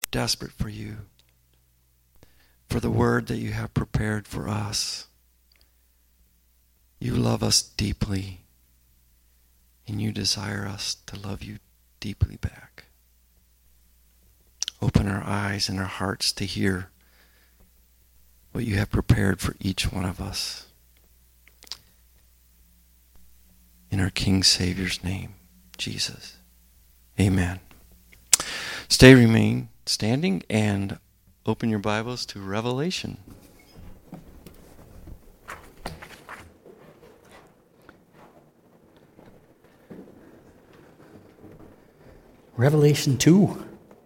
desperate for you, for the word that you have prepared for us. You love us deeply, and you desire us to love you deeply back. Open our eyes and our hearts to hear what you have prepared for each one of us. In our King Savior's name, Jesus. Amen. Remain standing and open your Bibles to Revelation. Revelation 2.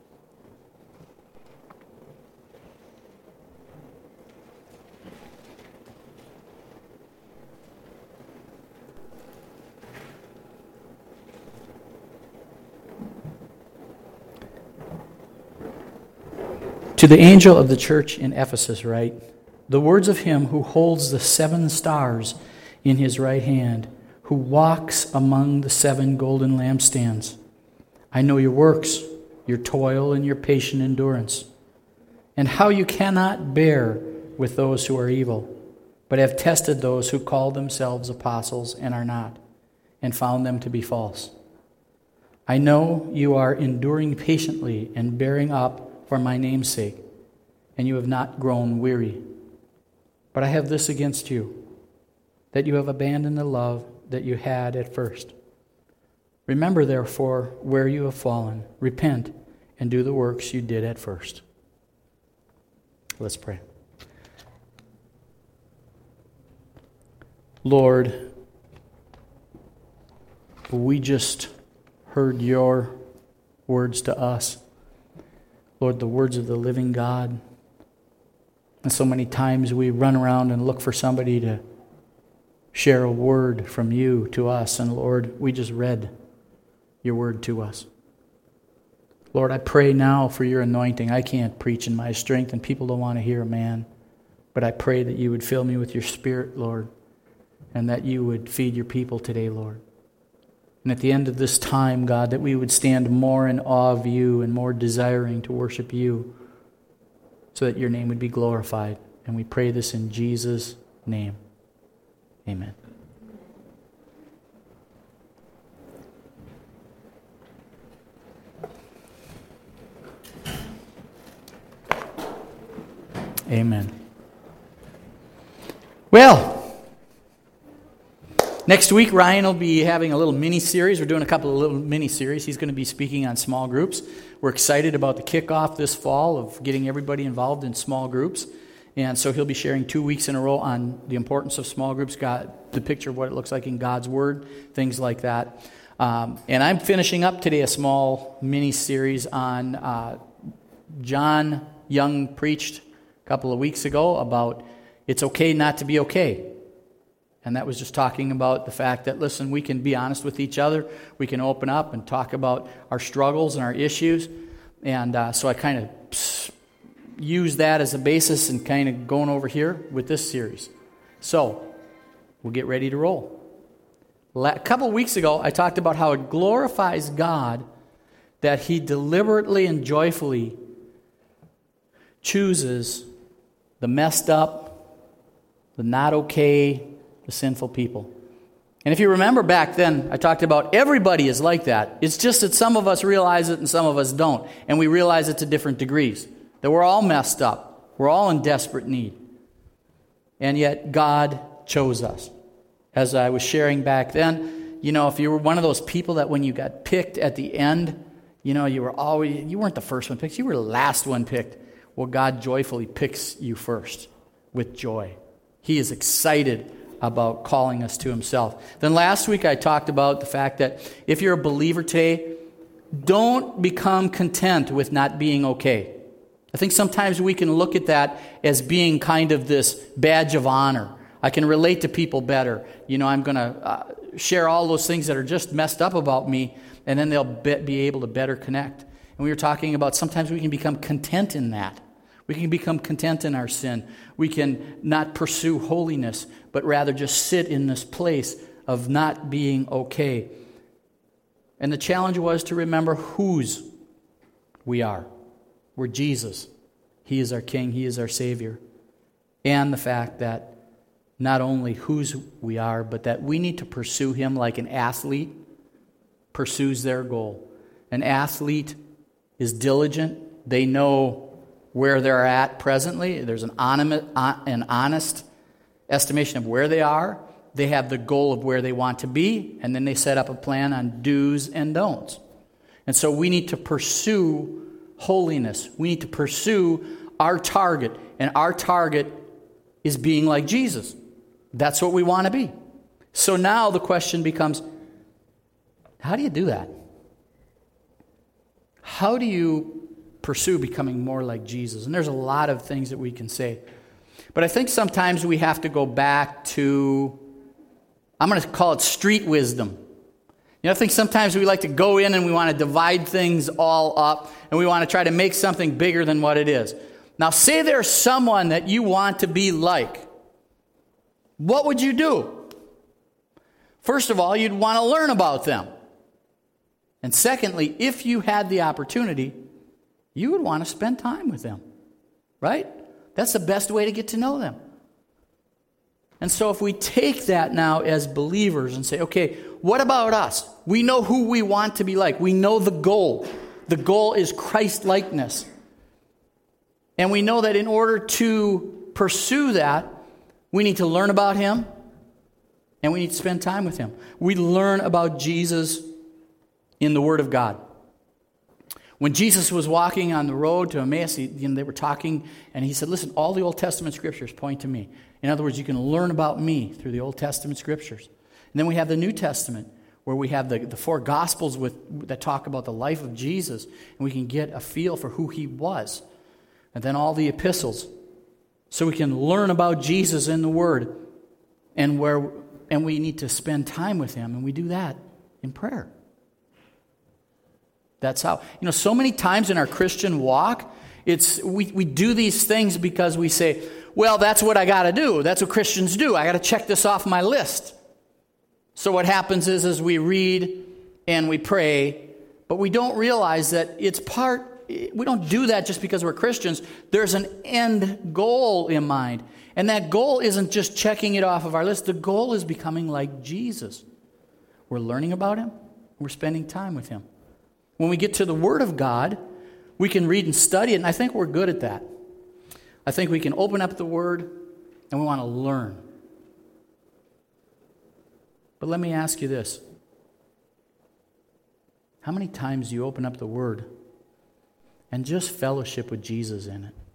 To the angel of the church in Ephesus write, the words of him who holds the 7 stars in his right hand, who walks among the 7 golden lampstands. I know your works, your toil and your patient endurance, and how you cannot bear with those who are evil, but have tested those who call themselves apostles and are not, and found them to be false. I know you are enduring patiently and bearing up for my name's sake, and you have not grown weary. But I have this against you, that you have abandoned the love that you had at first. Remember, therefore, where you have fallen. Repent and do the works you did at first. Let's pray. Lord, we just heard your words to us. Lord, the words of the living God. And so many times we run around and look for somebody to share a word from you to us. And Lord, we just read your word to us. Lord, I pray now for your anointing. I can't preach in my strength, and people don't want to hear a man. But I pray that you would fill me with your Spirit, Lord, and that you would feed your people today, Lord. And at the end of this time, God, that we would stand more in awe of you and more desiring to worship you so that your name would be glorified. And we pray this in Jesus' name. Amen. Amen. Well, next week, Ryan will be having a little mini-series. We're doing a couple of little mini-series. He's going to be speaking on small groups. We're excited about the kickoff this fall of getting everybody involved in small groups. And so he'll be sharing 2 weeks in a row on the importance of small groups, got the picture of what it looks like in God's Word, things like that. And I'm finishing up today a small mini-series on John Young preached a couple of weeks ago about it's okay not to be okay. And that was just talking about the fact that, listen, we can be honest with each other. We can open up and talk about our struggles and our issues. And so I kind of use that as a basis and kind of going over here with this series. So we'll get ready to roll. A couple of weeks ago, I talked about how it glorifies God that he deliberately and joyfully chooses the messed up, the not okay, the sinful people. And if you remember back then, I talked about everybody is like that. It's just that some of us realize it and some of us don't. And we realize it to different degrees. That we're all messed up. We're all in desperate need. And yet God chose us. As I was sharing back then, if you were one of those people that when you got picked at the end, you weren't the first one picked, you were the last one picked. Well, God joyfully picks you first with joy. He is excited about calling us to himself. Then last week I talked about the fact that if you're a believer today, don't become content with not being okay. I think sometimes we can look at that as being kind of this badge of honor. I can relate to people better. I'm going to share all those things that are just messed up about me, and then they'll be able to better connect. And we were talking about sometimes we can become content in that. We can become content in our sin. We can not pursue holiness, but rather just sit in this place of not being okay. And the challenge was to remember whose we are. we're Jesus. He is our King. He is our Savior. And the fact that not only whose we are, but that we need to pursue Him like an athlete pursues their goal. An athlete is diligent. They know where they're at presently. There's an honest estimation of where they are. They have the goal of where they want to be, and then they set up a plan on do's and don'ts. And so we need to pursue holiness. We need to pursue our target, and our target is being like Jesus. That's what we want to be. So now the question becomes, how do you do that? How do you pursue becoming more like Jesus? And there's a lot of things that we can say. But I think sometimes we have to go back to, I'm going to call it street wisdom. I think sometimes we like to go in and we want to divide things all up, and we want to try to make something bigger than what it is. Now, say there's someone that you want to be like. What would you do? First of all, you'd want to learn about them. And secondly, if you had the opportunity, you would want to spend time with them. Right? That's the best way to get to know them. And so if we take that now as believers and say, okay, what about us? We know who we want to be like. We know the goal. The goal is Christ-likeness. And we know that in order to pursue that, we need to learn about Him, and we need to spend time with Him. We learn about Jesus in the Word of God. When Jesus was walking on the road to Emmaus, they were talking, and He said, listen, all the Old Testament Scriptures point to me. In other words, you can learn about me through the Old Testament Scriptures. And then we have the New Testament, where we have the four Gospels that talk about the life of Jesus, and we can get a feel for who He was. And then all the epistles, so we can learn about Jesus in the Word, and we need to spend time with Him, and we do that in prayer. That's how. So many times in our Christian walk, we do these things because we say, well, that's what I got to do. That's what Christians do. I got to check this off my list. So what happens is we read and we pray, but we don't realize that we don't do that just because we're Christians. There's an end goal in mind. And that goal isn't just checking it off of our list. The goal is becoming like Jesus. We're learning about Him. We're spending time with Him. When we get to the Word of God, we can read and study it, and I think we're good at that. I think we can open up the Word, and we want to learn. But let me ask you this. How many times do you open up the Word and just fellowship with Jesus in it?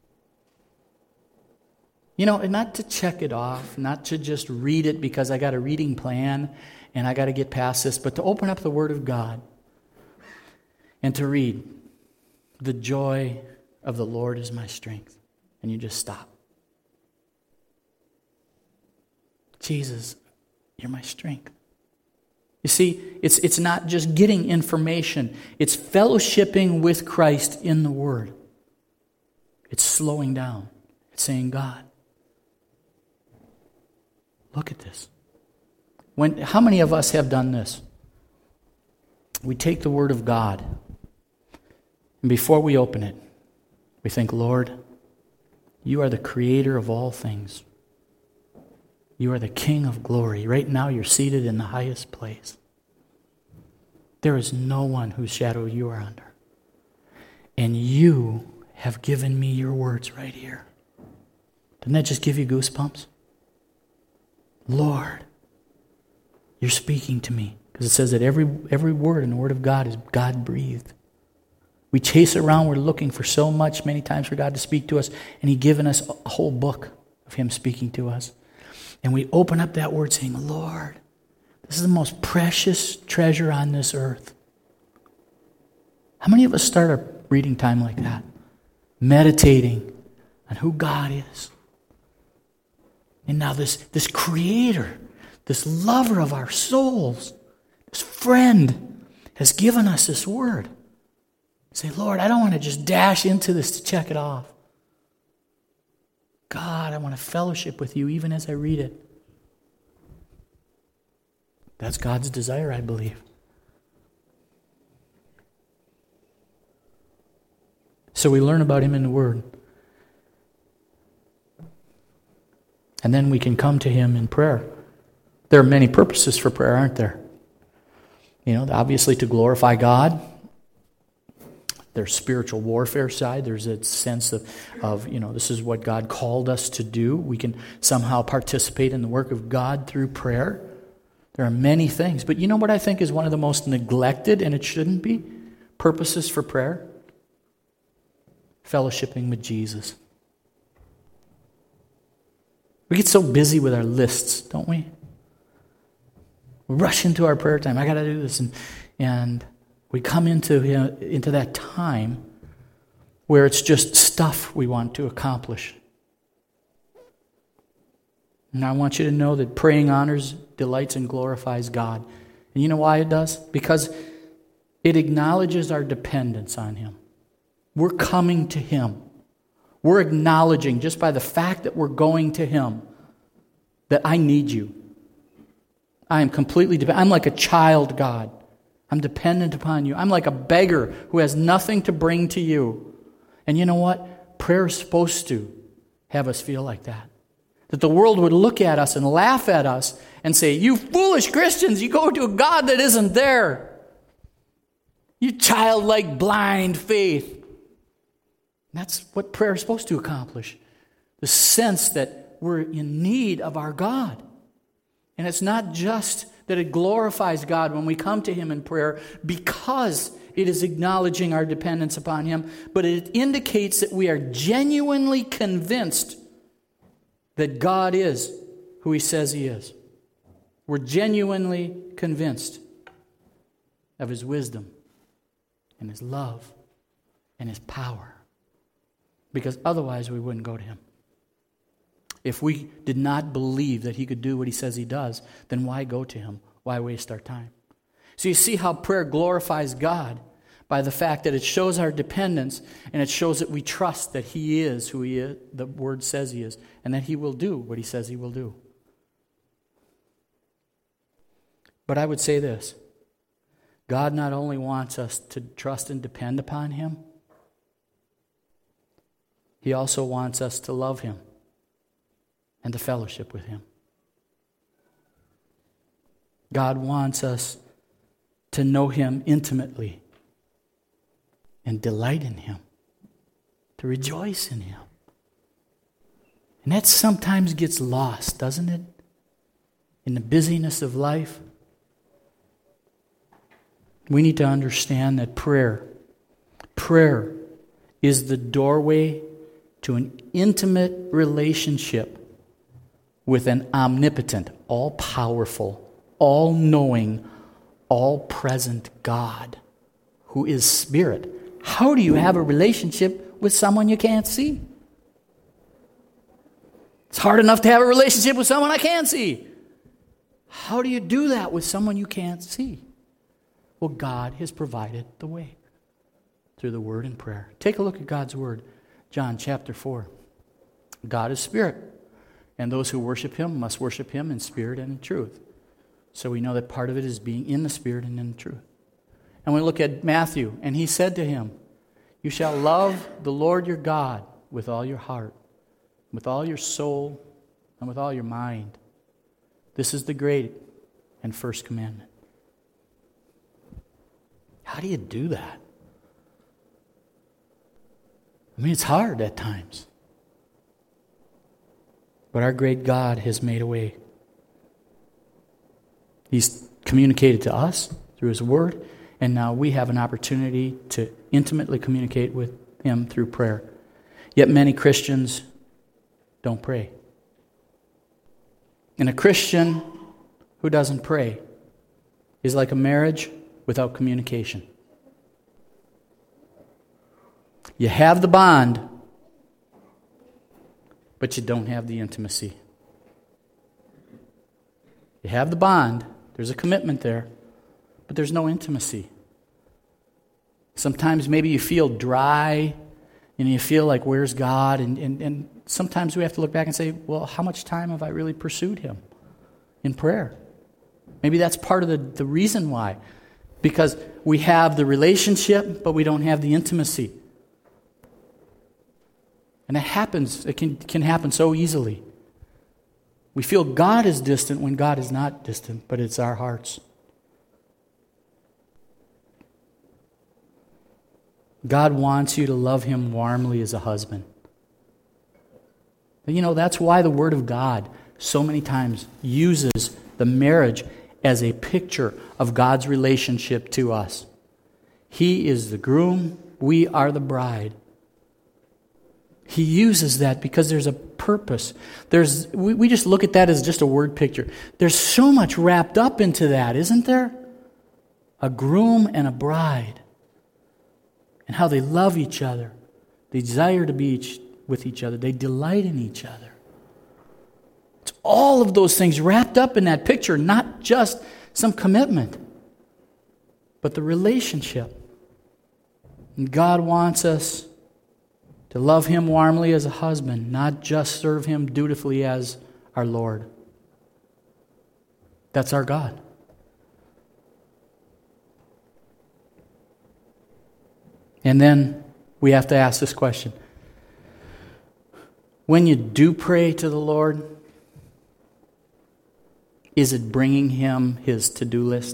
Not to check it off, not to just read it because I got a reading plan and I got to get past this, but to open up the Word of God and to read, the joy of the Lord is my strength. And you just stop. Jesus, you're my strength. You see, it's not just getting information. It's fellowshipping with Christ in the Word. It's slowing down. It's saying, God, look at this. How many of us have done this? We take the Word of God, and before we open it, we think, Lord, you are the creator of all things. You are the King of glory. Right now you're seated in the highest place. There is no one whose shadow you are under. And you have given me your words right here. Doesn't that just give you goosebumps? Lord, you're speaking to me. Because it says that every word in the Word of God is God-breathed. We chase around, we're looking for so much, many times, for God to speak to us, and He's given us a whole book of Him speaking to us. And we open up that Word saying, Lord, this is the most precious treasure on this earth. How many of us start our reading time like that? Meditating on who God is. And now this Creator, this lover of our souls, this friend, has given us this Word. Say, Lord, I don't want to just dash into this to check it off. God, I want to fellowship with you even as I read it. That's God's desire, I believe. So we learn about him in the Word. And then we can come to him in prayer. There are many purposes for prayer, aren't there? Obviously to glorify God. There's spiritual warfare side. There's a sense of this is what God called us to do. We can somehow participate in the work of God through prayer. There are many things. But you know what I think is one of the most neglected, and it shouldn't be, purposes for prayer? Fellowshipping with Jesus. We get so busy with our lists, don't we? We rush into our prayer time. I got to do this. And we come into that time where it's just stuff we want to accomplish. And I want you to know that praying honors, delights, and glorifies God. And you know why it does? Because it acknowledges our dependence on him. We're coming to him. We're acknowledging, just by the fact that we're going to him, that I need you. I am completely dependent. I'm like a child, God. I'm dependent upon you. I'm like a beggar who has nothing to bring to you. And you know what? Prayer is supposed to have us feel like that. That the world would look at us and laugh at us and say, you foolish Christians, you go to a God that isn't there. You childlike blind faith. That's what prayer is supposed to accomplish. The sense that we're in need of our God. And it's not just that it glorifies God when we come to him in prayer because it is acknowledging our dependence upon him, but it indicates that we are genuinely convinced that God is who he says he is. We're genuinely convinced of his wisdom and his love and his power. Because otherwise we wouldn't go to him. If we did not believe that he could do what he says he does, then why go to him? Why waste our time? So you see how prayer glorifies God by the fact that it shows our dependence and it shows that we trust that he is who he is, the word says he is, and that he will do what he says he will do. But I would say this. God not only wants us to trust and depend upon him, he also wants us to love him and to fellowship with him. God wants us to know him intimately and delight in him, to rejoice in him. And that sometimes gets lost, doesn't it? In the busyness of life. We need to understand that prayer is the doorway to an intimate relationship with an omnipotent, all-powerful, all-knowing, all-present God who is spirit. How do you have a relationship with someone you can't see? It's hard enough to have a relationship with someone I can't see. How do you do that with someone you can't see? Well, God has provided the way through the word and prayer. Take a look at God's word. John chapter 4. God is spirit, and those who worship him must worship him in spirit and in truth. So we know that part of it is being in the spirit and in the truth. And we look at Matthew, and he said to him, you shall love the Lord your God with all your heart, with all your soul, and with all your mind. This is the great and first commandment. How do you do that? I mean, it's hard at times. But our great God has made a way. He's communicated to us through his word, and now we have an opportunity to intimately communicate with him through prayer. Yet many Christians don't pray. And a Christian who doesn't pray is like a marriage without communication. You have the bond, but you don't have the intimacy. You have the bond, there's a commitment there, but there's no intimacy. Sometimes maybe you feel dry, and you feel like, where's God? And sometimes we have to look back and say, well, how much time have I really pursued him in prayer? Maybe that's part of the reason why. Because we have the relationship, but we don't have the intimacy. And it happens. It can happen so easily. We feel God is distant when God is not distant, but it's our hearts. God wants you to love Him warmly as a husband. And that's why the Word of God so many times uses the marriage as a picture of God's relationship to us. He is the groom, we are the bride. He uses that because there's a purpose. We just look at that as just a word picture. There's so much wrapped up into that, isn't there? A groom and a bride. And how they love each other. They desire to be with each other. They delight in each other. It's all of those things wrapped up in that picture, not just some commitment, but the relationship. And God wants us to love Him warmly as a husband, not just serve Him dutifully as our Lord. That's our God. And then we have to ask this question. When you do pray to the Lord, is it bringing Him His to-do list?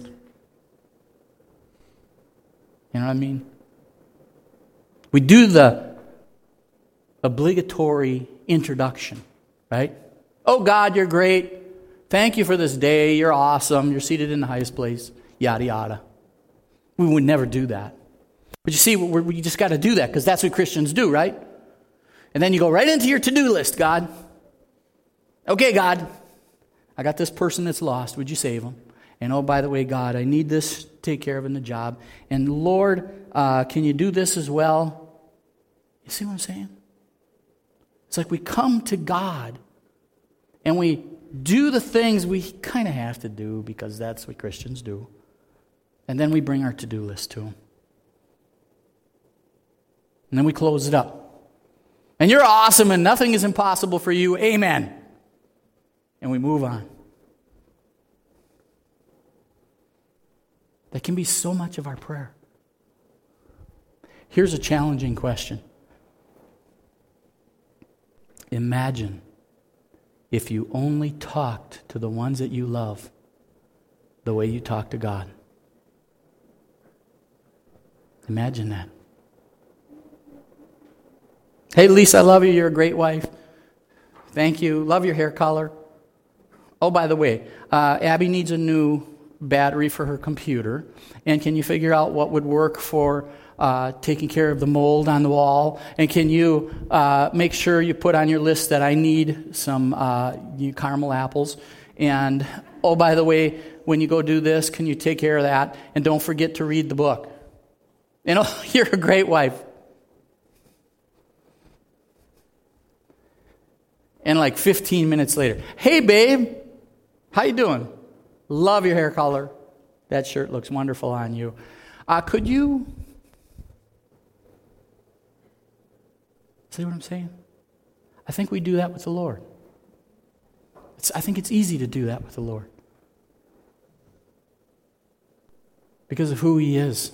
You know what I mean? We do the obligatory introduction, right? Oh God, you're great. Thank you for this day. You're awesome. You're seated in the highest place. Yada, yada. We would never do that. But you see, we just got to do that because that's what Christians do, right? And then you go right into your to-do list, God. Okay, God, I got this person that's lost. Would you save them? And oh, by the way, God, I need this to take care of in the job. And Lord, can you do this as well? You see what I'm saying? It's like we come to God and we do the things we kind of have to do because that's what Christians do. And then we bring our to-do list to Him. And then we close it up. And you're awesome and nothing is impossible for you. Amen. And we move on. That can be so much of our prayer. Here's a challenging question. Imagine if you only talked to the ones that you love the way you talk to God. Imagine that. Hey, Lisa, I love you. You're a great wife. Thank you. Love your hair color. Oh, by the way, Abby needs a new battery for her computer. And can you figure out what would work for taking care of the mold on the wall? And can you make sure you put on your list that I need some caramel apples? And, oh, by the way, when you go do this, can you take care of that? And don't forget to read the book. You're a great wife. And like 15 minutes later, hey, babe, how you doing? Love your hair color. That shirt looks wonderful on you. Could you... See what I'm saying? I think we do that with the Lord. I think it's easy to do that with the Lord. Because of who He is.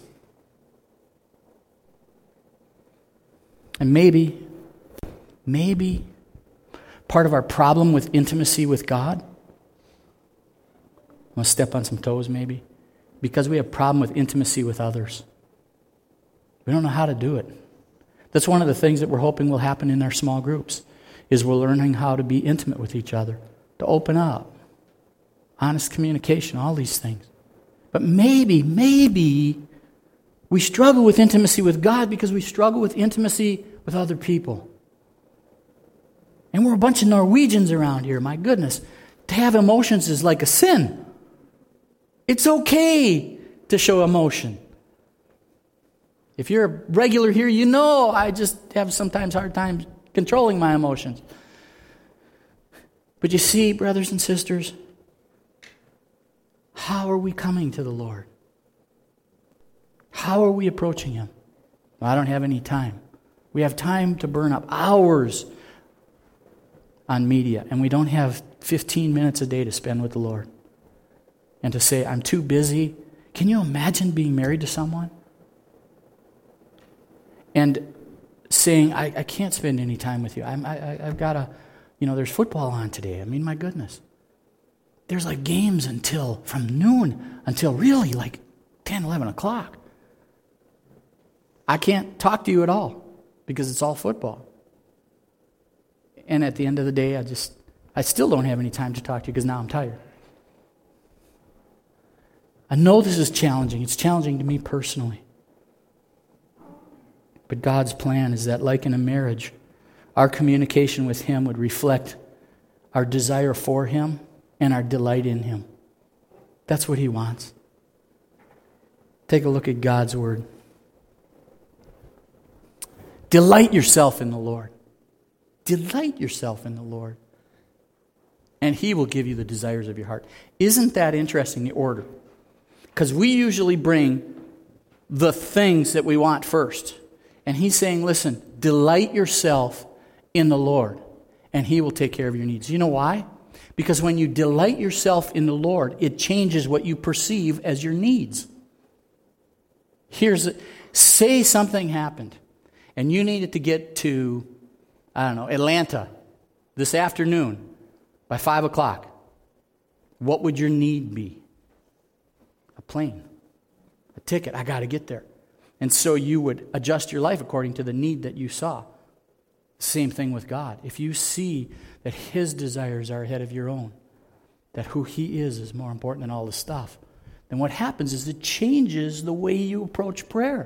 And maybe part of our problem with intimacy with God, I'm going to step on some toes maybe, because we have a problem with intimacy with others. We don't know how to do it. That's one of the things that we're hoping will happen in our small groups, is we're learning how to be intimate with each other, to open up, honest communication, all these things. But maybe we struggle with intimacy with God because we struggle with intimacy with other people. And we're a bunch of Norwegians around here, my goodness. To have emotions is like a sin. It's okay to show emotion. If you're a regular here, you know I just have sometimes hard time controlling my emotions. But you see, brothers and sisters, how are we coming to the Lord? How are we approaching Him? Well, I don't have any time. We have time to burn up hours on media, and we don't have 15 minutes a day to spend with the Lord. And to say, I'm too busy. Can you imagine being married to someone? And saying, I can't spend any time with you. I've got to, there's football on today. I mean, my goodness. There's like games from noon until really like 10, 11 o'clock. I can't talk to you at all because it's all football. And at the end of the day, I still don't have any time to talk to you because now I'm tired. I know this is challenging. It's challenging to me personally. But God's plan is that, like in a marriage, our communication with Him would reflect our desire for Him and our delight in Him. That's what He wants. Take a look at God's Word. Delight yourself in the Lord. Delight yourself in the Lord. And He will give you the desires of your heart. Isn't that interesting, the order? Because we usually bring the things that we want first. And He's saying, listen, delight yourself in the Lord, and He will take care of your needs. You know why? Because when you delight yourself in the Lord, it changes what you perceive as your needs. Say something happened, and you needed to get to, Atlanta this afternoon by 5 o'clock. What would your need be? A plane, a ticket. I got to get there. And so you would adjust your life according to the need that you saw. Same thing with God. If you see that His desires are ahead of your own, that who He is more important than all the stuff, then what happens is it changes the way you approach prayer.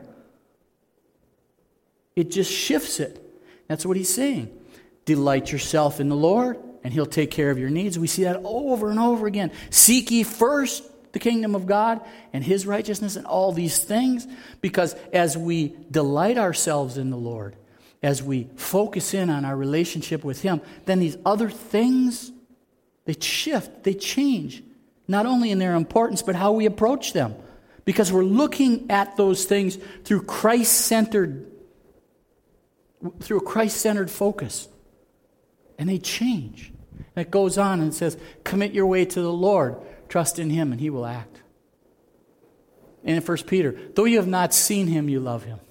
It just shifts it. That's what He's saying. Delight yourself in the Lord, and He'll take care of your needs. We see that over and over again. Seek ye first the kingdom of God and His righteousness and all these things, because as we delight ourselves in the Lord, as we focus in on our relationship with Him, then these other things, they shift, they change, not only in their importance, but how we approach them, because we're looking at those things through a Christ-centered focus, and they change. And it goes on and says, commit your way to the Lord. Trust in Him, and He will act. And in 1 Peter, though you have not seen Him, you love Him.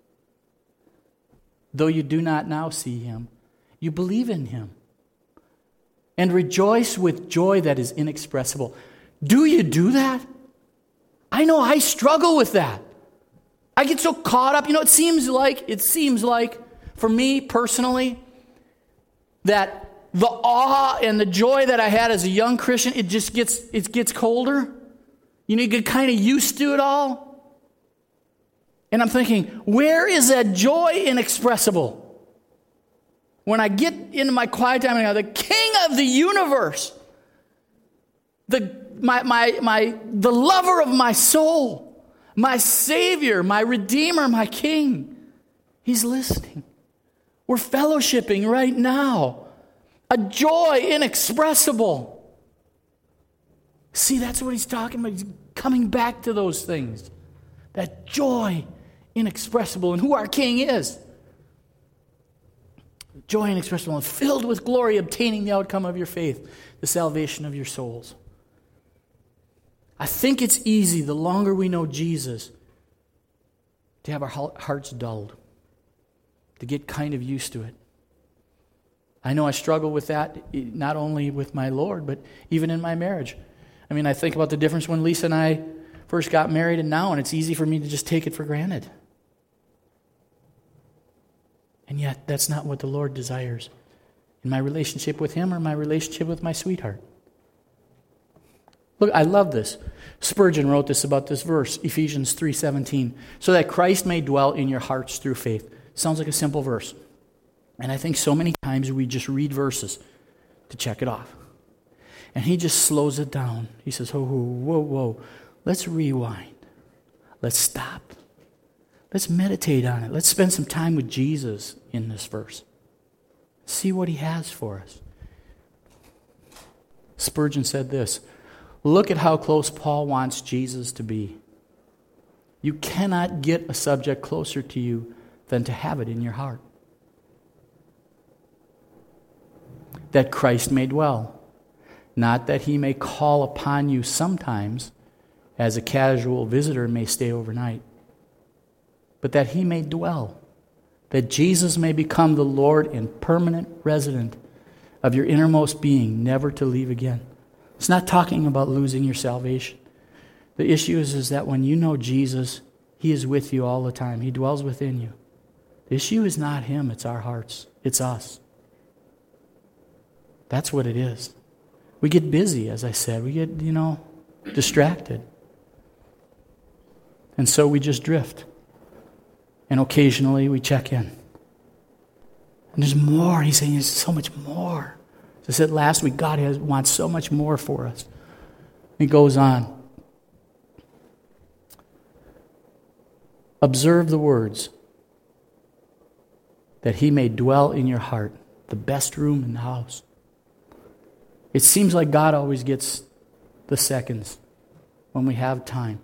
Though you do not now see Him, you believe in Him. And rejoice with joy that is inexpressible. Do you do that? I know I struggle with that. I get so caught up. It seems like, for me personally, that the awe and the joy that I had as a young Christian, it gets colder. You get kind of used to it all. And I'm thinking, where is that joy inexpressible? When I get into my quiet time, the King of the universe, the lover of my soul, my Savior, my Redeemer, my King, He's listening. We're fellowshipping right now. A joy inexpressible. See, that's what He's talking about. He's coming back to those things. That joy inexpressible, and who our King is. Joy inexpressible and filled with glory, obtaining the outcome of your faith, the salvation of your souls. I think it's easy, the longer we know Jesus, to have our hearts dulled, to get kind of used to it. I know I struggle with that, not only with my Lord, but even in my marriage. I think about the difference when Lisa and I first got married and now, and it's easy for me to just take it for granted. And yet, that's not what the Lord desires in my relationship with Him or my relationship with my sweetheart. Look, I love this. Spurgeon wrote this about this verse, Ephesians 3:17, so that Christ may dwell in your hearts through faith. Sounds like a simple verse. And I think so many times we just read verses to check it off. And he just slows it down. He says, whoa. Let's rewind. Let's stop. Let's meditate on it. Let's spend some time with Jesus in this verse. See what He has for us. Spurgeon said this, look at how close Paul wants Jesus to be. You cannot get a subject closer to you than to have it in your heart. That Christ may dwell, not that He may call upon you sometimes, as a casual visitor may stay overnight, but that He may dwell, that Jesus may become the Lord and permanent resident of your innermost being, never to leave again. It's not talking about losing your salvation. The issue is that when you know Jesus, He is with you all the time. He dwells within you. The issue is not Him, it's our hearts. It's us. That's what it is. We get busy, as I said. We get, distracted. And so we just drift. And occasionally we check in. And there's more. He's saying there's so much more. As I said last week, God wants so much more for us. He goes on. Observe the words, that He may dwell in your heart, the best room in the house. It seems like God always gets the seconds when we have time,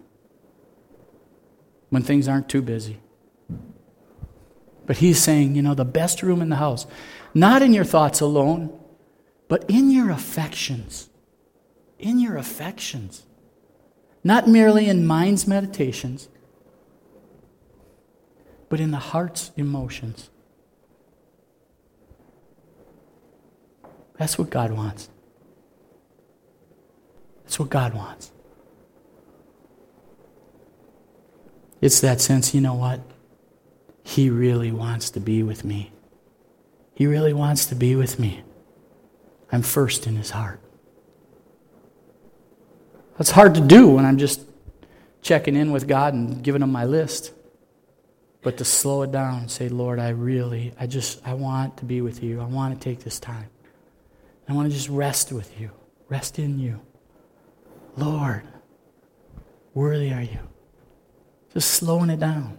when things aren't too busy. But He's saying, the best room in the house, not in your thoughts alone, but in your affections. In your affections. Not merely in mind's meditations, but in the heart's emotions. That's what God wants. That's what God wants. It's that sense, you know what? He really wants to be with me. He really wants to be with me. I'm first in His heart. That's hard to do when I'm just checking in with God and giving Him my list. But to slow it down and say, Lord, I want to be with You. I want to take this time. I want to just rest with You. Rest in You. Lord, worthy are You. Just slowing it down.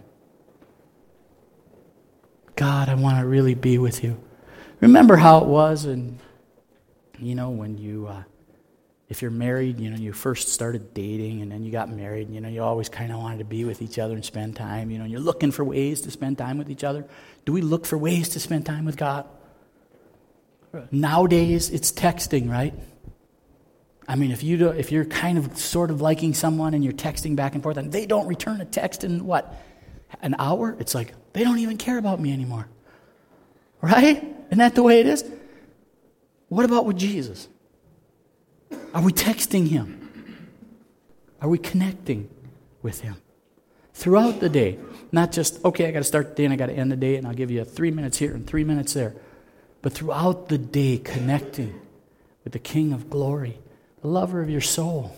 God, I want to really be with You. Remember how it was, and when you, if you're married, you first started dating, and then you got married, and you always kind of wanted to be with each other and spend time. You're looking for ways to spend time with each other. Do we look for ways to spend time with God? Nowadays, it's texting, right? I mean, if you're kind of sort of liking someone and you're texting back and forth, and they don't return a text in an hour? It's like, they don't even care about me anymore. Right? Isn't that the way it is? What about with Jesus? Are we texting Him? Are we connecting with Him? Throughout the day. Not just, okay, I got to start the day and I got to end the day, and I'll give you 3 minutes here and 3 minutes there. But throughout the day, connecting with the King of glory, the lover of your soul.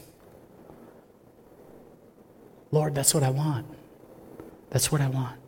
Lord, that's what I want. That's what I want.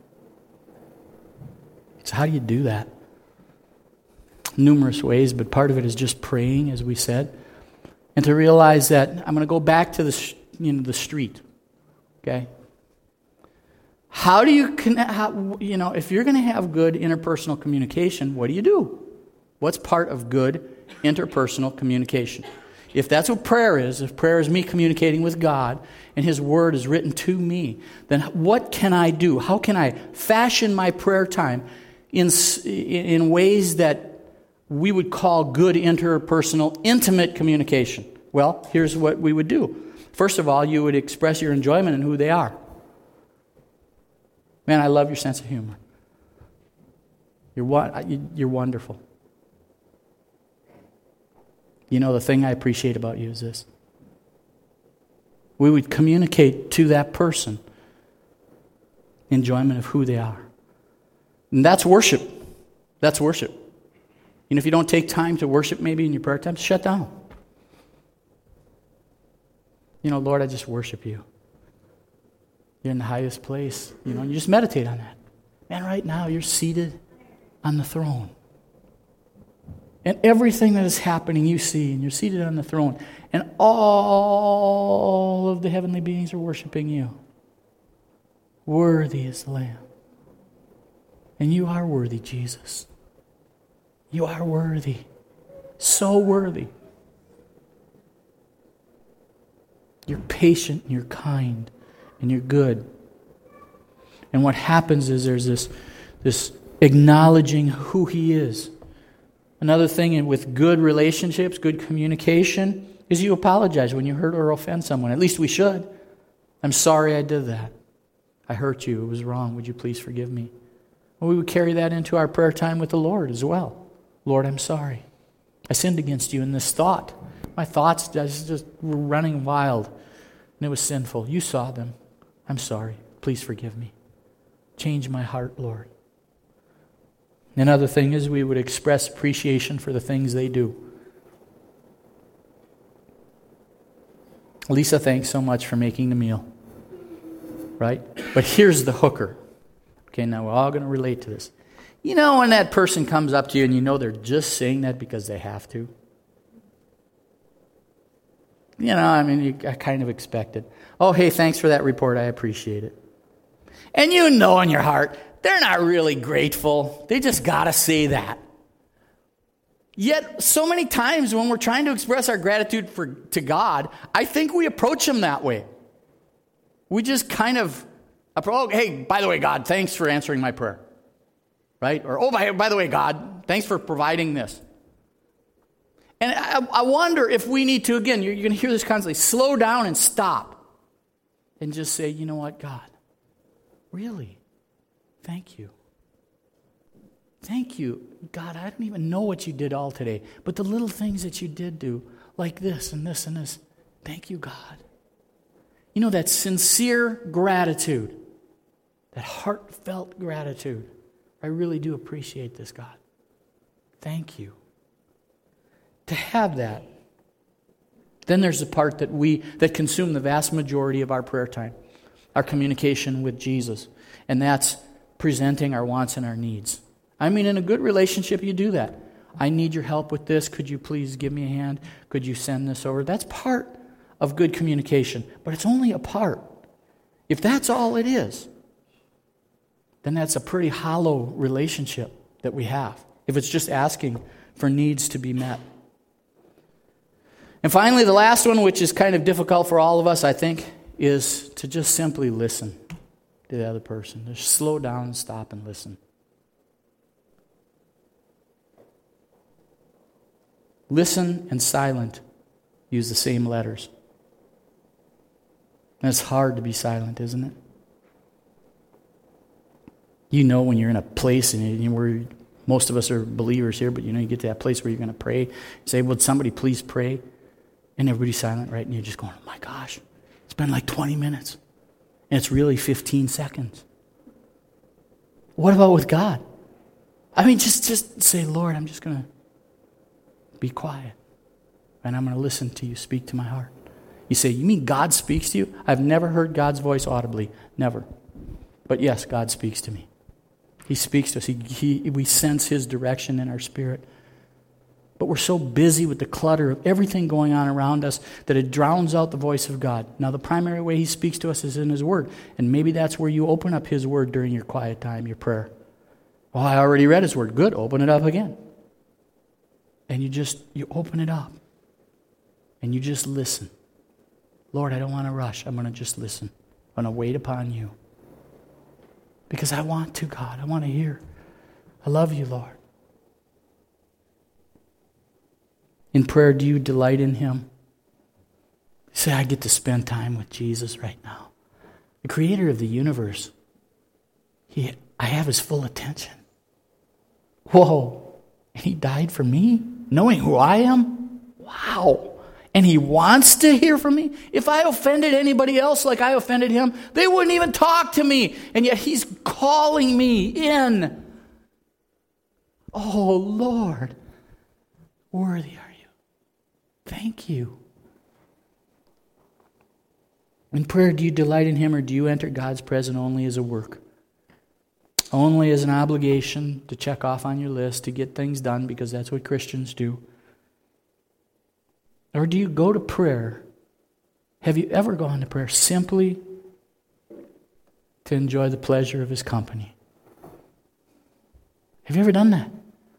So how do you do that? Numerous ways, but part of it is just praying, as we said, and to realize that I'm going to go back to the street. Okay. How do you connect? If you're going to have good interpersonal communication, what do? What's part of good interpersonal communication? If that's what prayer is, if prayer is me communicating with God and His Word is written to me, then what can I do? How can I fashion my prayer time in ways that we would call good interpersonal, intimate communication? Well, here's what we would do. First of all, you would express your enjoyment in who they are. Man, I love your sense of humor. You're wonderful. The thing I appreciate about you is this. We would communicate to that person enjoyment of who they are. And that's worship. That's worship. If you don't take time to worship maybe in your prayer time, shut down. Lord, I just worship You. You're in the highest place. And you just meditate on that. Man, right now you're seated on the throne. And everything that is happening you see, and you're seated on the throne. And all of the heavenly beings are worshiping You. Worthy is the Lamb. And You are worthy, Jesus. You are worthy. So worthy. You're patient, and you're kind, and you're good. And what happens is there's this acknowledging who He is. Another thing with good relationships, good communication, is you apologize when you hurt or offend someone. At least we should. I'm sorry I did that. I hurt you. It was wrong. Would you please forgive me? we would carry that into our prayer time with the Lord as well. Lord, I'm sorry. I sinned against you in this thought. My thoughts just were running wild, and it was sinful. You saw them. I'm sorry. Please forgive me. Change my heart, Lord. Another thing is we would express appreciation for the things they do. Lisa, thanks so much for making the meal. Right? But here's the hooker. Okay, now we're all going to relate to this. You know when that person comes up to you and you know they're just saying that because they have to? You know, I mean, I kind of expect it. Oh, hey, thanks for that report. I appreciate it. And you know in your heart, they're not really grateful. They just got to say that. Yet, so many times when we're trying to express our gratitude to God, I think we approach Him that way. We just kind of, oh, hey, by the way, God, thanks for answering my prayer. Right? Or, oh, by the way, God, thanks for providing this. And I wonder if we need to, again, you're going to hear this constantly, slow down and stop. And just say, you know what, God, really, thank you. Thank you. God, I don't even know what you did all today, but the little things that you did do, like this and this and this, thank you, God. You know, that sincere gratitude, that heartfelt gratitude. I really do appreciate this, God. Thank you. To have that. Then there's the part that consume the vast majority of our prayer time, our communication with Jesus, and that's presenting our wants and our needs. I mean, in a good relationship, you do that. I need your help with this. Could you please give me a hand? Could you send this over? That's part of good communication, but it's only a part. If that's all it is, then that's a pretty hollow relationship that we have, if it's just asking for needs to be met. And finally, the last one, which is kind of difficult for all of us, I think, is to just simply listen to the other person. Just slow down and stop and listen. Listen and silent use the same letters. And it's hard to be silent, isn't it? You know when you're in a place, and where most of us are believers here, but you know you get to that place where you're going to pray. You say, would somebody please pray? And everybody's silent, right? And you're just going, oh my gosh, it's been like 20 minutes. And it's really 15 seconds. What about with God? I mean, just say, Lord, I'm just going to be quiet. And I'm going to listen to you speak to my heart. You say, you mean God speaks to you? I've never heard God's voice audibly. Never. But yes, God speaks to me. He speaks to us. We sense His direction in our spirit. But we're so busy with the clutter of everything going on around us that it drowns out the voice of God. Now, the primary way He speaks to us is in His Word. And maybe that's where you open up His Word during your quiet time, your prayer. Well, I already read His Word. Good, open it up again. And you open it up. And you just listen. Lord, I don't want to rush. I'm going to just listen. I'm going to wait upon you. Because I want to, God. I want to hear. I love you, Lord. In prayer, do you delight in Him? Say, I get to spend time with Jesus right now. The Creator of the universe. I have His full attention. Whoa. And He died for me? Knowing who I am? Wow. And He wants to hear from me? If I offended anybody else like I offended Him, they wouldn't even talk to me. And yet He's calling me in. Oh, Lord. Worthy are you. Thank you. In prayer, do you delight in Him, or do you enter God's presence only as a work? Only as an obligation to check off on your list, to get things done, because that's what Christians do? Or do you go to prayer? Have you ever gone to prayer simply to enjoy the pleasure of His company? Have you ever done that?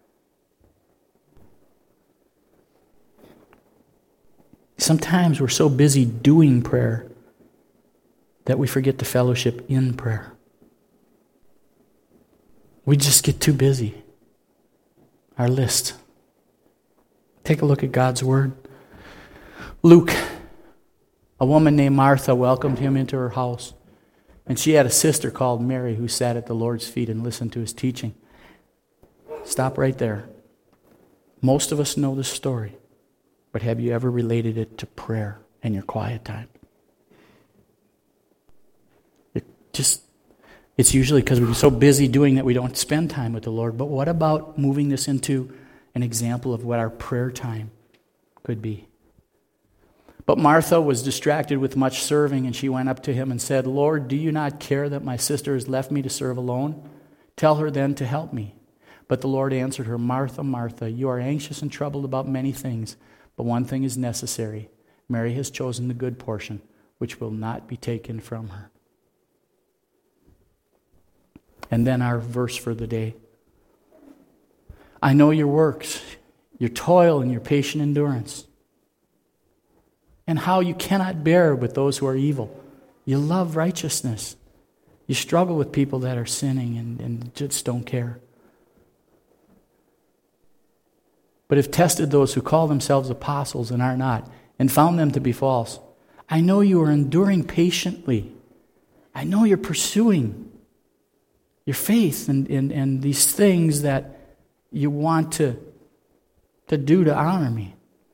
Sometimes we're so busy doing prayer that we forget the fellowship in prayer. We just get too busy. Our list. Take a look at God's Word. Luke, a woman named Martha welcomed Him into her house. And she had a sister called Mary who sat at the Lord's feet and listened to his teaching. Stop right there. Most of us know the story, but have you ever related it to prayer and your quiet time? It's usually because we're so busy doing that we don't spend time with the Lord. But what about moving this into an example of what our prayer time could be? But Martha was distracted with much serving, and she went up to him and said, Lord, do you not care that my sister has left me to serve alone? Tell her then to help me. But the Lord answered her, Martha, Martha, you are anxious and troubled about many things, but one thing is necessary. Mary has chosen the good portion, which will not be taken from her. And then our verse for the day. I know your works, your toil and your patient endurance, and how you cannot bear with those who are evil. You love righteousness. You struggle with people that are sinning and just don't care. But have tested those who call themselves apostles and are not, and found them to be false. I know you are enduring patiently. I know you're pursuing your faith and these things that you want to do to honor me.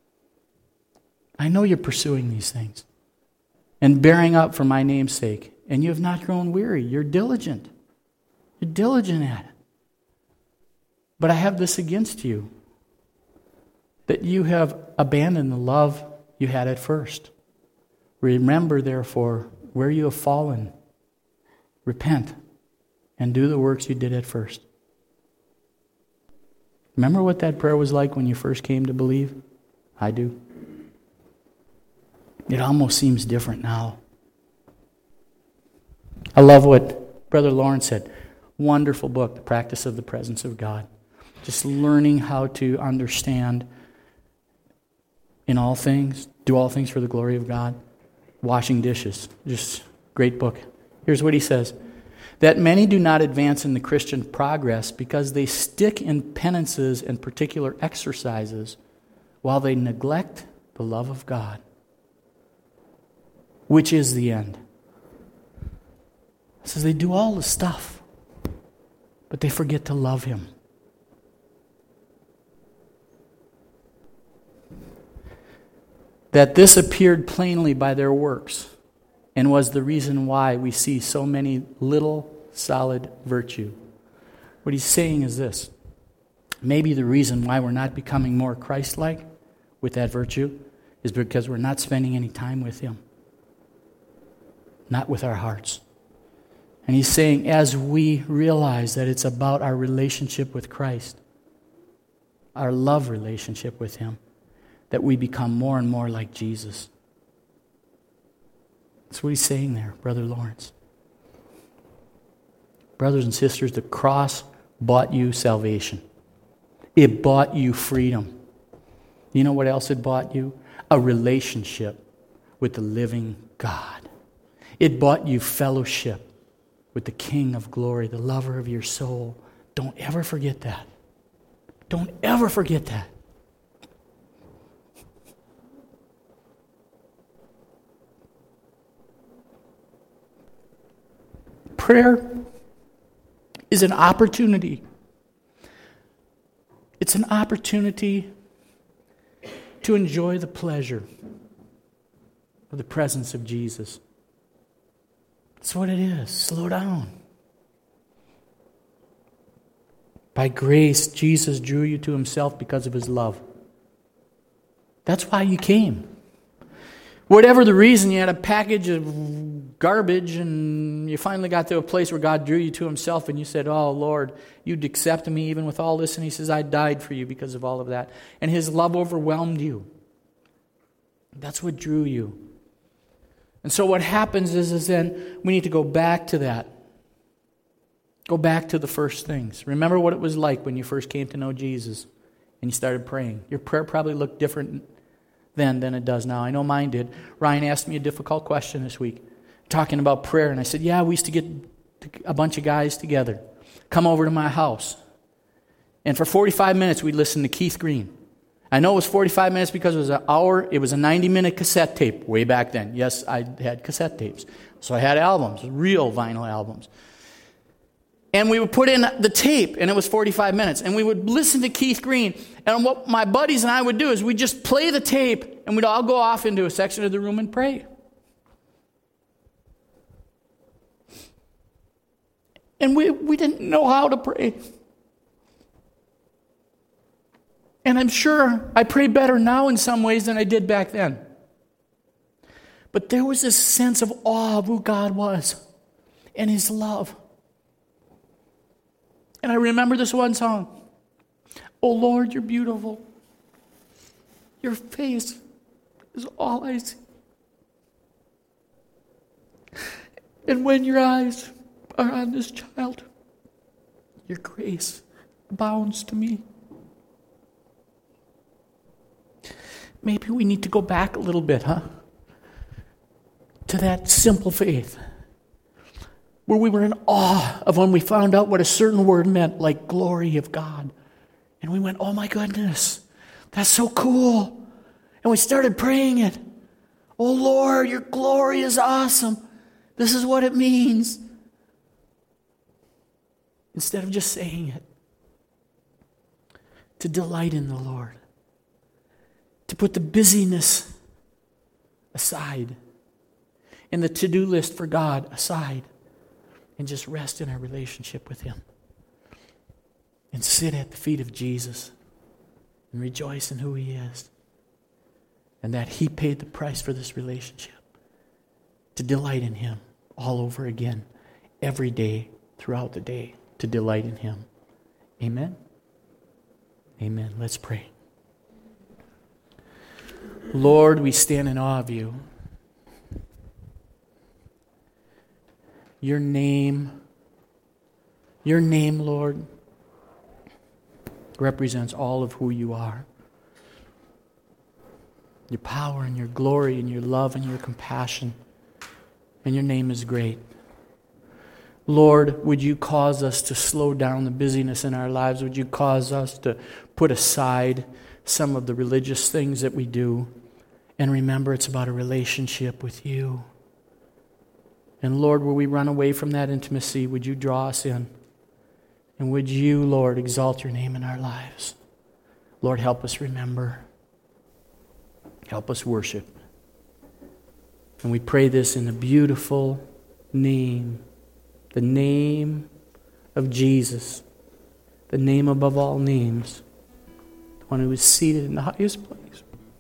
I know you're pursuing these things and bearing up for my name's sake. And you have not grown weary. You're diligent. You're diligent at it. But I have this against you, that you have abandoned the love you had at first. Remember, therefore, where you have fallen. Repent and do the works you did at first. Remember what that prayer was like when you first came to believe? I do. It almost seems different now. I love what Brother Lawrence said. Wonderful book, The Practice of the Presence of God. Just learning how to understand in all things, do all things for the glory of God. Washing dishes. Just great book. Here's what he says. That many do not advance in the Christian progress because they stick in penances and particular exercises while they neglect the love of God, which is the end. It says they do all the stuff, but they forget to love Him. That this appeared plainly by their works, and was the reason why we see so many little solid virtue. What he's saying is this. Maybe the reason why we're not becoming more Christ-like with that virtue is because we're not spending any time with Him. Not with our hearts. And he's saying as we realize that it's about our relationship with Christ, our love relationship with Him, that we become more and more like Jesus. That's what he's saying there, Brother Lawrence. Brothers and sisters, the cross bought you salvation. It bought you freedom. You know what else it bought you? A relationship with the living God. It bought you fellowship with the King of glory, the lover of your soul. Don't ever forget that. Don't ever forget that. Prayer is an opportunity. It's an opportunity to enjoy the pleasure of the presence of Jesus. That's what it is. Slow down. By grace, Jesus drew you to Himself because of His love. That's why you came. Whatever the reason, you had a package of garbage and you finally got to a place where God drew you to Himself and you said, oh, Lord, you'd accept me even with all this. And He says, I died for you because of all of that. And His love overwhelmed you. That's what drew you. And so what happens is then we need to go back to that. Go back to the first things. Remember what it was like when you first came to know Jesus and you started praying. Your prayer probably looked different then than it does now. I know mine did. Ryan asked me a difficult question this week, talking about prayer. And I said, yeah, we used to get a bunch of guys together, come over to my house. And for 45 minutes, we'd listen to Keith Green. I know it was 45 minutes because it was an hour. It was a 90-minute cassette tape way back then. Yes, I had cassette tapes. So I had albums, real vinyl albums. And we would put in the tape, and it was 45 minutes. And we would listen to Keith Green. And what my buddies and I would do is we'd just play the tape, and we'd all go off into a section of the room and pray. And we didn't know how to pray. And I'm sure I pray better now in some ways than I did back then. But there was this sense of awe of who God was and His love. And I remember this one song. Oh Lord, you're beautiful. Your face is all I see. And when your eyes are on this child, your grace abounds to me. Maybe we need to go back a little bit, huh? To that simple faith where we were in awe of when we found out what a certain word meant, like glory of God. And we went, oh my goodness, that's so cool. And we started praying it. Oh Lord, your glory is awesome. This is what it means. Instead of just saying it. To delight in the Lord. To put the busyness aside. And the to-do list for God aside. And just rest in our relationship with Him. And sit at the feet of Jesus. And rejoice in who He is. And that He paid the price for this relationship. To delight in Him all over again. Every day, throughout the day. To delight in Him. Amen? Amen. Let's pray. Lord, we stand in awe of You. Your name, Lord, represents all of who You are. Your power and Your glory and Your love and Your compassion. And Your name is great. Lord, would You cause us to slow down the busyness in our lives? Would You cause us to put aside some of the religious things that we do and remember it's about a relationship with You? And Lord, where we run away from that intimacy, would You draw us in? And would You, Lord, exalt Your name in our lives? Lord, help us remember. Help us worship. And we pray this in the beautiful name, the name of Jesus, the name above all names, the one who is seated in the highest place,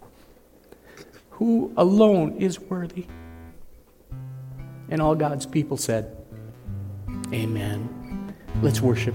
who alone is worthy. And all God's people said, Amen. Let's worship.